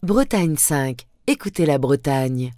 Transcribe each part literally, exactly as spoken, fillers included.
Bretagne cinq. Écoutez la Bretagne.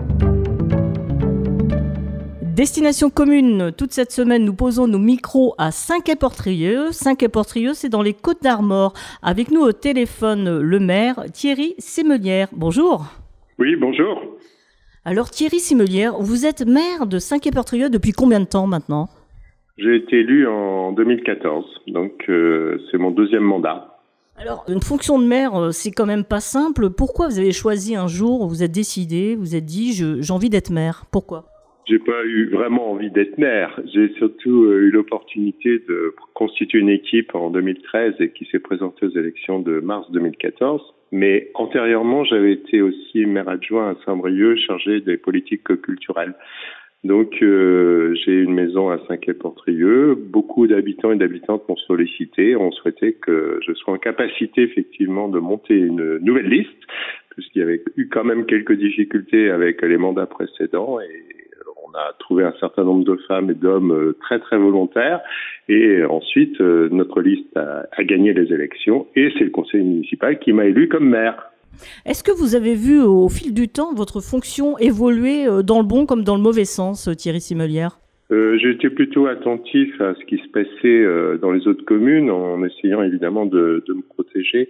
Destination commune, toute cette semaine, nous posons nos micros à Saint-Quay-Portrieux. Saint-Quay-Portrieux, c'est dans les Côtes-d'Armor. Avec nous au téléphone, le maire Thierry Simelière. Bonjour. Oui, bonjour. Alors Thierry Simelière, vous êtes maire de Saint-Quay-Portrieux depuis combien de temps maintenant ? J'ai été élu en deux mille quatorze, donc euh, c'est mon deuxième mandat. Alors, une fonction de maire, c'est quand même pas simple. Pourquoi vous avez choisi un jour, vous êtes décidé, vous êtes dit, je, j'ai envie d'être maire ? Pourquoi ? J'ai pas eu vraiment envie d'être maire. J'ai surtout eu l'opportunité de constituer une équipe en deux mille treize et qui s'est présentée aux élections de mars deux mille quatorze. Mais antérieurement, j'avais été aussi maire adjoint à Saint-Brieuc, chargé des politiques culturelles. Donc, euh, j'ai une maison à Saint-Quay-Portrieux. Beaucoup d'habitants et d'habitantes m'ont sollicité. On souhaitait que je sois en capacité, effectivement, de monter une nouvelle liste, puisqu'il y avait eu quand même quelques difficultés avec les mandats précédents. Et on a trouvé un certain nombre de femmes et d'hommes très, très volontaires. Et ensuite, notre liste a, a gagné les élections. Et c'est le conseil municipal qui m'a élu comme maire. Est-ce que vous avez vu au fil du temps votre fonction évoluer dans le bon comme dans le mauvais sens, Thierry Simelière ? euh, J'ai été plutôt attentif à ce qui se passait euh, dans les autres communes en essayant évidemment de, de me protéger.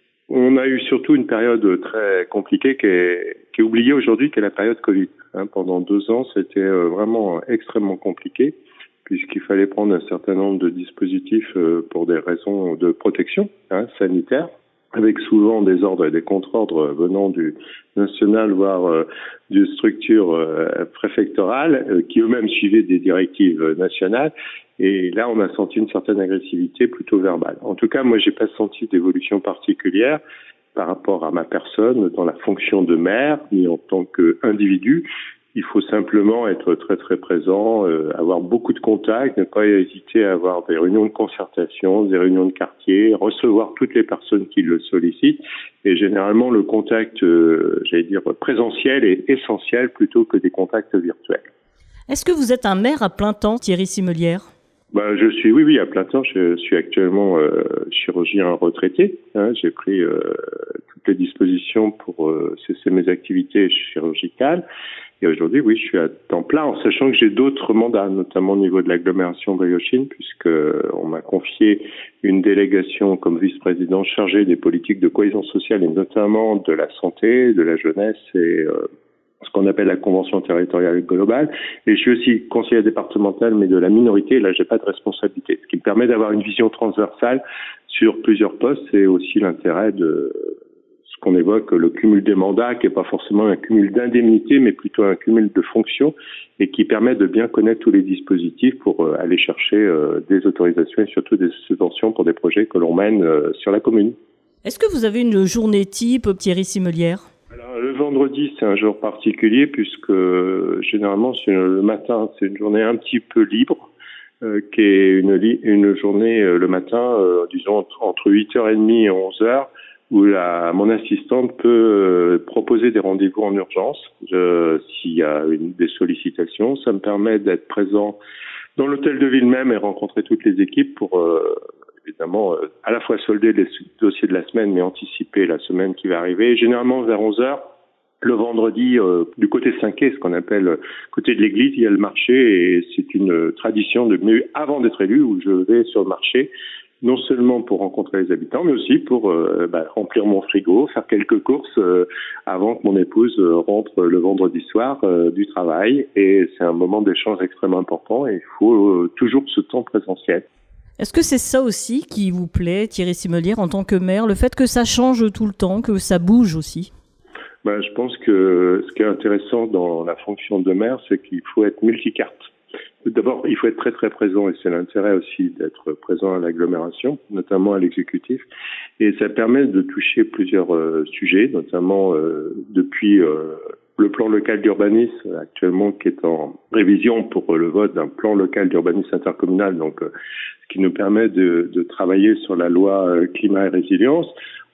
On a eu surtout une période très compliquée qui est, qui est oubliée aujourd'hui, qui est la période Covid. Hein, pendant deux ans, c'était euh, vraiment extrêmement compliqué puisqu'il fallait prendre un certain nombre de dispositifs euh, pour des raisons de protection hein, sanitaire, avec souvent des ordres et des contre-ordres venant du national, voire euh, d'une structure euh, préfectorale, euh, qui eux-mêmes suivaient des directives nationales. Et là, on a senti une certaine agressivité plutôt verbale. En tout cas, moi, j'ai pas senti d'évolution particulière par rapport à ma personne dans la fonction de maire, ni en tant qu'individu. Il faut simplement être très très présent, euh, avoir beaucoup de contacts, ne pas hésiter à avoir des réunions de concertation, des réunions de quartier, recevoir toutes les personnes qui le sollicitent. Et généralement, le contact, euh, j'allais dire, présentiel est essentiel plutôt que des contacts virtuels. Est-ce que vous êtes un maire à plein temps, Thierry Simelière ? Ben, je suis, oui, oui, à plein temps. Je suis actuellement euh, chirurgien retraité. Hein, j'ai pris euh, toutes les dispositions pour euh, cesser mes activités chirurgicales. Et aujourd'hui, oui, je suis à temps plein, en sachant que j'ai d'autres mandats, notamment au niveau de l'agglomération briochine, puisque on m'a confié une délégation comme vice-président chargée des politiques de cohésion sociale et notamment de la santé, de la jeunesse et euh, ce qu'on appelle la convention territoriale globale. Et je suis aussi conseiller départemental, mais de la minorité. Là, j'ai pas de responsabilité, ce qui me permet d'avoir une vision transversale sur plusieurs postes. C'est aussi l'intérêt de ce qu'on évoque, le cumul des mandats, qui est pas forcément un cumul d'indemnités, mais plutôt un cumul de fonctions, et qui permet de bien connaître tous les dispositifs pour euh, aller chercher euh, des autorisations et surtout des subventions pour des projets que l'on mène euh, sur la commune. Est-ce que vous avez une journée type, Thierry Simelière ? Alors, le vendredi, c'est un jour particulier puisque euh, généralement, c'est le matin, c'est une journée un petit peu libre, euh, qui est une, li- une journée euh, le matin, euh, disons entre, entre huit heures trente et onze heures, où la, mon assistante peut euh, proposer des rendez-vous en urgence je, s'il y a une, des sollicitations. Ça me permet d'être présent dans l'hôtel de ville même et rencontrer toutes les équipes pour euh, évidemment euh, à la fois solder les dossiers de la semaine mais anticiper la semaine qui va arriver. Et généralement vers onze heures, le vendredi, euh, du côté Saint-Quay, ce qu'on appelle euh, côté de l'église, il y a le marché et c'est une tradition de venir avant d'être élu où je vais sur le marché, non seulement pour rencontrer les habitants, mais aussi pour euh, bah, remplir mon frigo, faire quelques courses euh, avant que mon épouse euh, rentre le vendredi soir euh, du travail. Et c'est un moment d'échange extrêmement important et il faut euh, toujours ce temps présentiel. Est-ce que c'est ça aussi qui vous plaît, Thierry Simelière, en tant que maire, le fait que ça change tout le temps, que ça bouge aussi ? Ben, je pense que ce qui est intéressant dans la fonction de maire, c'est qu'il faut être multicarte. D'abord, il faut être très très présent et c'est l'intérêt aussi d'être présent à l'agglomération, notamment à l'exécutif. Et ça permet de toucher plusieurs euh, sujets, notamment euh, depuis euh, le plan local d'urbanisme actuellement qui est en révision pour le vote d'un plan local d'urbanisme intercommunal, donc euh, ce qui nous permet de, de travailler sur la loi euh, climat et résilience.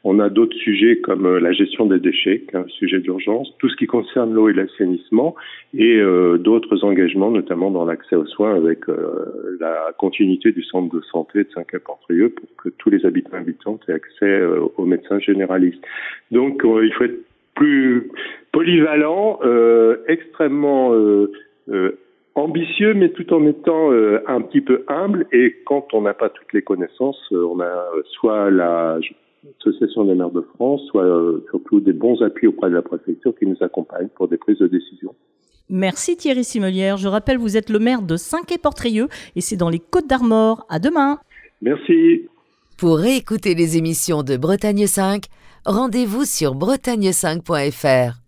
On a d'autres sujets comme la gestion des déchets, qui est un sujet d'urgence, tout ce qui concerne l'eau et l'assainissement, et euh, d'autres engagements, notamment dans l'accès aux soins avec euh, la continuité du centre de santé de Saint-Quay-Portrieux pour que tous les habitants et habitantes aient accès euh, aux médecins généralistes. Donc euh, il faut être plus polyvalent, euh, extrêmement euh, euh, ambitieux, mais tout en étant euh, un petit peu humble. Et quand on n'a pas toutes les connaissances, euh, on a soit la Association des maires de France, soit euh, surtout des bons appuis auprès de la préfecture qui nous accompagnent pour des prises de décision. Merci Thierry Simelière. Je rappelle, vous êtes le maire de Saint-Quay-Portrieux et c'est dans les Côtes-d'Armor. À demain. Merci. Pour réécouter les émissions de Bretagne cinq, rendez-vous sur bretagne cinq point f r.